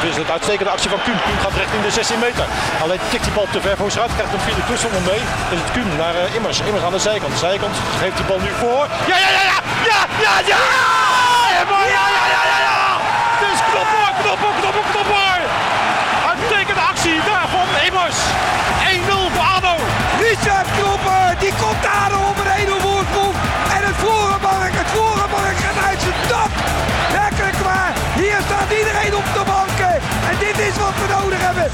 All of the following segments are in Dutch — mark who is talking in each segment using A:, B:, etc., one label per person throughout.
A: Het is een uitstekende actie van Kuhn. Kuhn gaat richting de 16 meter. Alleen tikt die bal te ver voor zich uit. Krijgt hem via de Klussel mee. Is het Kuhn naar Immers. Immers aan de zijkant. Zijkant geeft die bal nu voor. Ja! Het is knopper! Uitstekende actie daar van Immers. 1-0 voor ADO.
B: Richard Knopper, die komt aan op een 1-0 voorsprong. En het Vorenmark gaat uit zijn dak. Werkelijk waar, hier staat iedereen op de banken. En dit is wat we nodig hebben.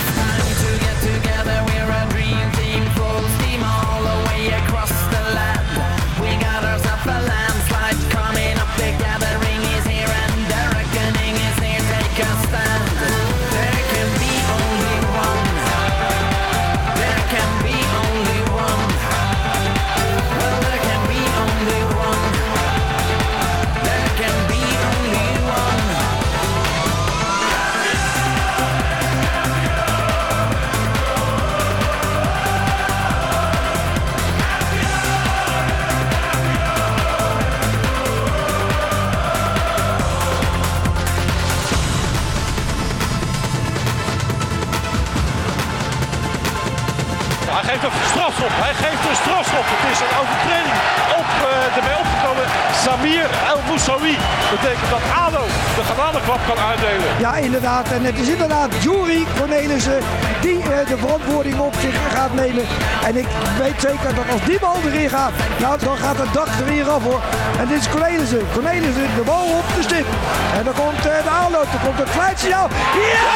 A: Hij geeft een strafschop. Het is een overtreding op erbij opgekomen Samir El Moussaoui. Dat betekent dat ADO de genadeklap kan uitdelen.
B: Ja, inderdaad. En het is inderdaad Juri Cornelissen die de verantwoording op zich gaat nemen. En ik weet zeker dat als die bal erin gaat, nou, dan gaat het dak er weer af hoor. En dit is Cornelissen. Cornelissen de bal op de stip. En dan komt de aanloop. Dan komt het fluitsignaal. Ja!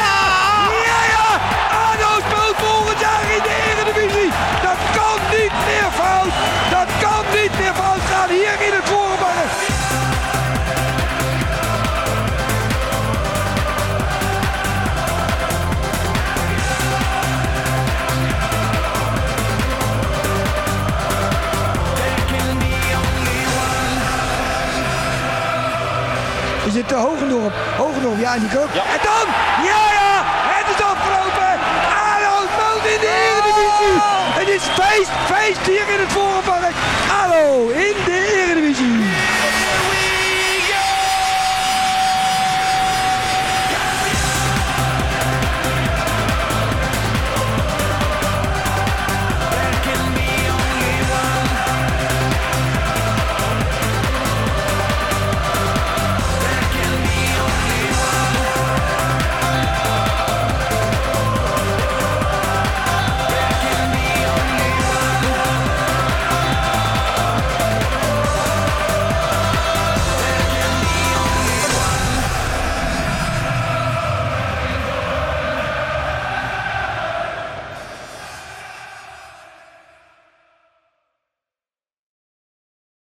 B: ADO speelt volgend jaar in de Eredivisie. Dat kan niet meer fout. Dat kan niet meer fout gaan hier in het Vorenmark. Is het Hogendorp? Hogendorp, ja, en die kop.
A: Ja.
B: En dan, ja, het is afgelopen. ADO speelt in de Eredivisie. Het is